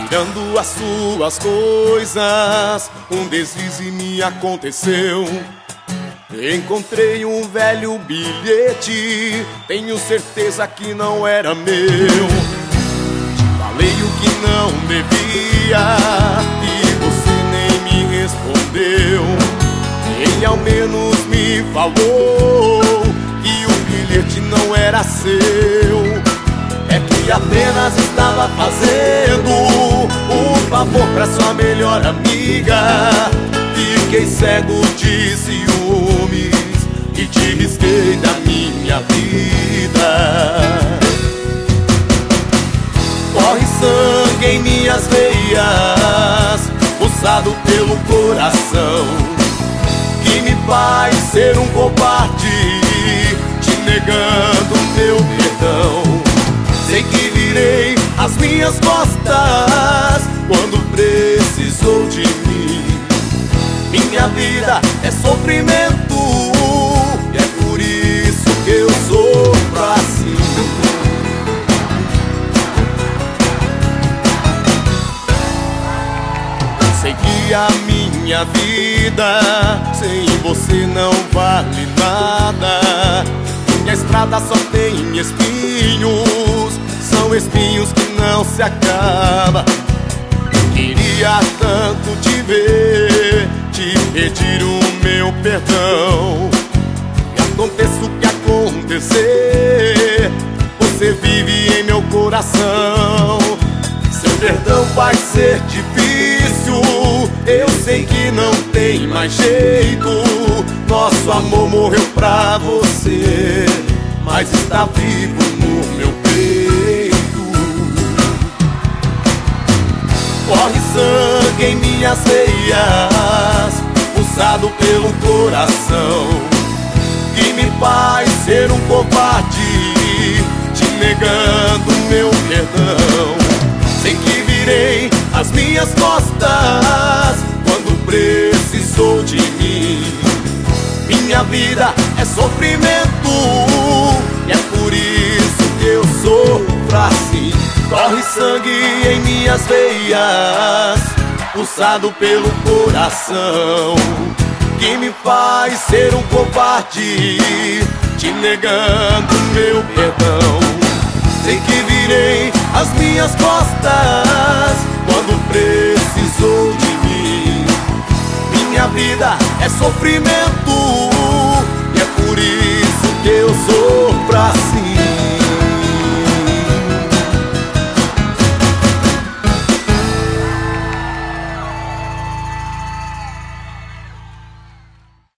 Tirando as suas coisas, um deslize me aconteceu. Encontrei um velho bilhete, tenho certeza que não era meu. Falei o que não devia e você nem me respondeu. Ele ao menos me falou que o bilhete não era seu. É que apenas estava fazendo um favor pra sua melhor amiga. Fiquei cego de ciúmes e te risquei da minha vida. Corre sangue em minhas veias, pulsado pelo coração, que me faz ser um covarde, te negando meu perdão. Sei que virei as minhas costas quando precisou de mim. Minha vida é sofrimento e é por isso que eu sofro assim. Sei que a minha vida sem você não vale nada. Minha estrada só tem espinhos, são espinhos que não se acabam. Queria tanto te ver, te pedir o meu perdão. E aconteça o que acontecer, você vive em meu coração. Seu perdão vai ser difícil, eu sei que não tem mais jeito. Nosso amor morreu pra você, mas está vivo no meu peito. Corre sangue em minhas veias, pulsado pelo coração, que me faz ser um covarde, te negando meu perdão. Sei que virei as minhas costas quando precisou de mim. Minha vida é sofrimento e é por isso que eu sofro assim. Corre sangue em minhas veias, pulsado pelo coração, que me faz ser um covarde, te negando meu perdão. Sei que virei as minhas costas quando precisou de mim. Minha vida é sofrimento e é por isso que eu